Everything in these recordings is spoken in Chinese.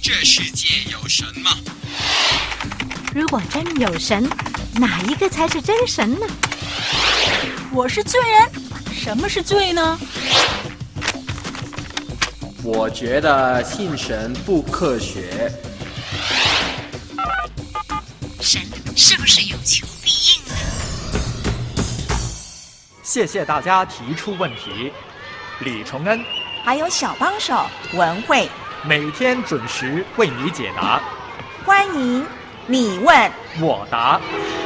这世界有神吗？ 如果真有神，哪一个才是真神呢？ 我是罪人，什么是罪呢？ 我觉得信神不科学。 神是不是有求必应呢？ 谢谢大家提出问题，李崇恩还有小帮手文慧， 每天准时为你解答。 欢迎你问我答。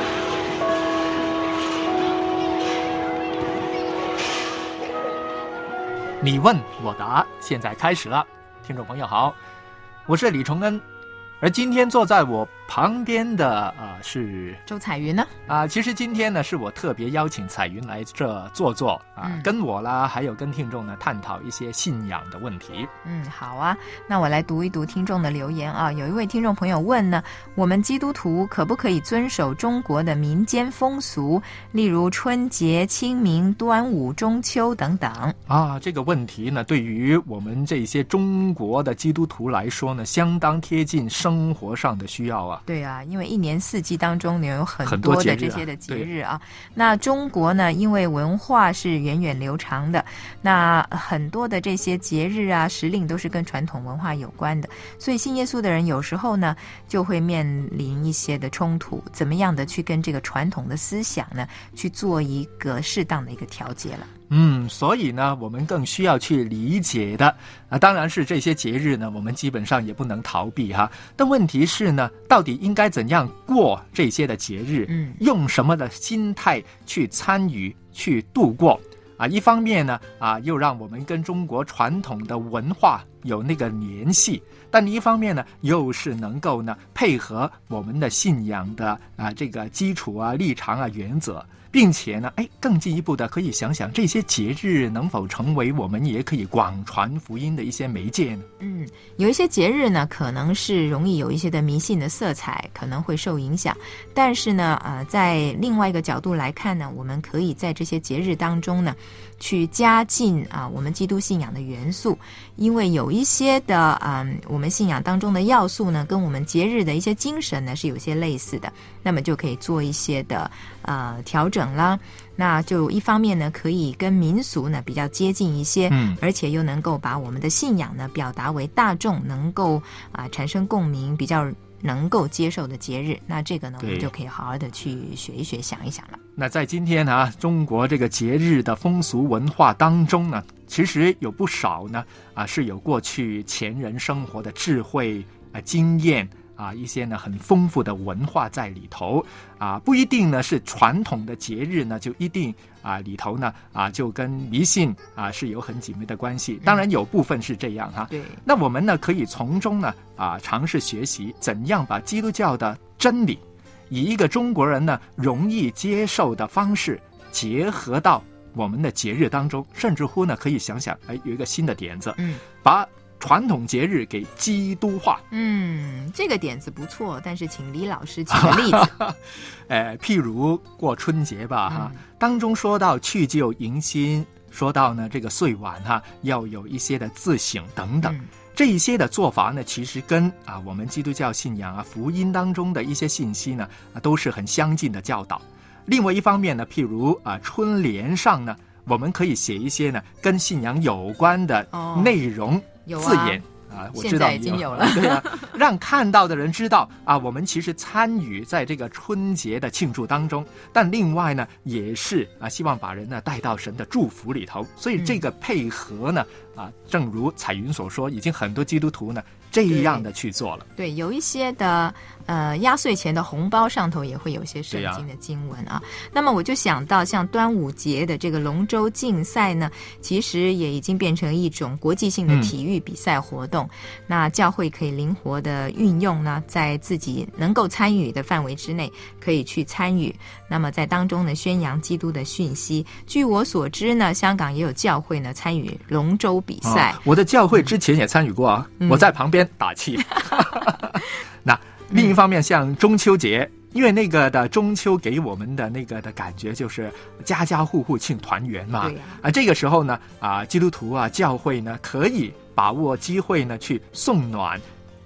你问我答，现在开始了。听众朋友好，我是李崇恩，而今天坐在我旁边的是周彩云呢？ 其实今天呢是我特别邀请彩云来这坐坐跟我啦，还有跟听众呢探讨一些信仰的问题。 好啊，那我来读一读听众的留言啊。有一位听众朋友问呢，我们基督徒可不可以遵守中国的民间风俗，例如春节、清明、端午、中秋等等？ 这个问题呢，对于我们这些中国的基督徒来说呢，相当贴近生活上的需要啊。 对啊，因为一年四季当中呢有很多的这些的节日啊。那中国呢，因为文化是源远流长的，那很多的这些节日啊、时令都是跟传统文化有关的，所以信耶稣的人有时候呢就会面临一些的冲突，怎么样的去跟这个传统的思想呢去做一个适当的一个调节了。 所以呢，我们更需要去理解的当然是这些节日呢，我们基本上也不能逃避哈。但问题是呢，到底应该怎样过这些的节日？用什么的心态去参与、去度过？一方面呢，又让我们跟中国传统的文化有那个联系，但另一方面呢，又是能够呢配合我们的信仰的这个基础立场原则。并且呢，更进一步的可以想想这些节日能否成为我们也可以广传福音的一些媒介呢？ 有一些节日呢，可能是容易有一些的迷信的色彩，可能会受影响。但是呢，在另外一个角度来看呢，我们可以在这些节日当中呢，去加进我们基督信仰的元素，因为有一些的我们信仰当中的要素呢，跟我们节日的一些精神呢是有些类似的，那么就可以做一些的调整啦。那就一方面呢，可以跟民俗呢比较接近一些，而且又能够把我们的信仰呢表达为大众能够产生共鸣，比较能够接受的节日。那这个呢，我们就可以好好的去学一学、想一想了。 那在今天中国这个节日的风俗文化当中呢，其实有不少呢是有过去前人生活的智慧经验。一些呢很丰富的文化在里头不一定呢是传统的节日呢就一定里头呢就跟迷信是有很紧密的关系。当然有部分是这样对。 那我们呢可以从中呢尝试学习怎样把基督教的真理以一个中国人呢容易接受的方式结合到我们的节日当中，甚至乎呢可以想想有一个新的点子，把传统节日给基督化。 这个点子不错，但是请李老师举个例子。 譬如过春节吧当中说到去旧迎新，说到呢这个岁晚要有一些的自省等等。这一些的做法呢，其实跟我们基督教信仰福音当中的一些信息呢都是很相近的教导。另外一方面呢，譬如春联上呢，我们可以写一些呢跟信仰有关的内容字眼我知道现在已经有了。 对让看到的人知道我们其实参与在这个春节的庆祝当中，但另外呢也是希望把人呢带到神的祝福里头。所以这个配合呢正如彩云所说，已经很多基督徒呢这样的去做了。 对，有一些的压岁钱的红包上头也会有些圣经的经文那么我就想到像端午节的这个龙舟竞赛呢，其实也已经变成一种国际性的体育比赛活动。那教会可以灵活的运用呢，在自己能够参与的范围之内可以去参与，那么在当中呢宣扬基督的讯息。据我所知呢，香港也有教会呢参与龙舟比赛。 我的教会之前也参与过我在旁边打气。那另一方面像中秋节，因为那个的中秋给我们的那个的感觉就是家家户户庆团圆嘛。这个时候呢基督徒教会呢可以把握机会呢去送暖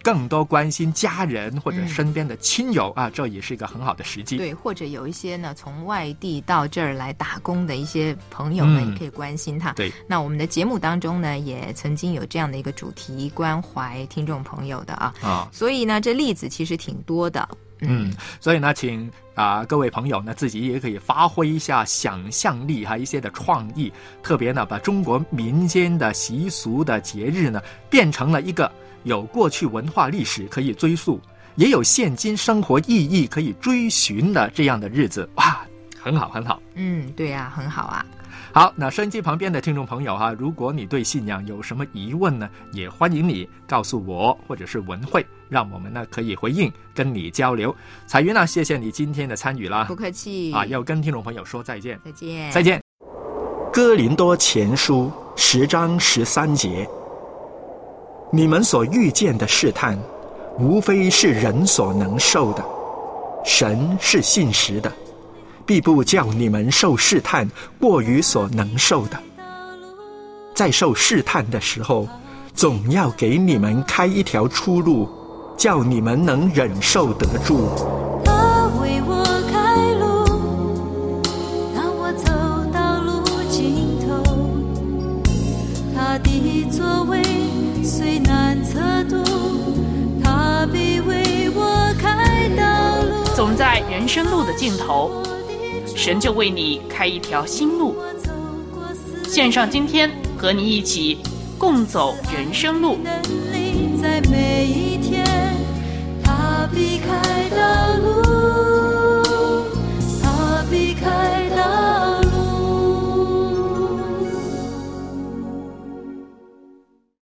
更多关心家人或者身边的亲友啊，这也是一个很好的时机。 对，或者有一些呢从外地到这儿来打工的一些朋友们，也可以关心他。 对， 那我们的节目当中呢，也曾经有这样的一个主题，关怀听众朋友的啊。所以呢，这例子其实挺多的。 所以呢，请各位朋友呢自己也可以发挥一下想象力一些的创意，特别呢把中国民间的习俗的节日呢变成了一个有过去文化历史可以追溯，也有现今生活意义可以追寻的这样的日子。哇，很好很好。 对啊，很好啊。 好，那收音机旁边的听众朋友如果你对信仰有什么疑问呢，也欢迎你告诉我或者是文慧，让我们呢可以回应跟你交流。彩云呢，谢谢你今天的参与了， 不客气要跟听众朋友说再见。 再见。 哥林多前书10章13节，你们所遇见的试探，无非是人所能受的，神是信实的，必不叫你们受试探过于所能受的。在受试探的时候，总要给你们开一条出路，叫你们能忍受得住。 他为我开路，让我走到路尽头。他的作为虽难测度，他必为我开道路。 总在人生路的尽头，神就为你开一条新路。线上今天和你一起共走人生路。 在每一天，他必开道路。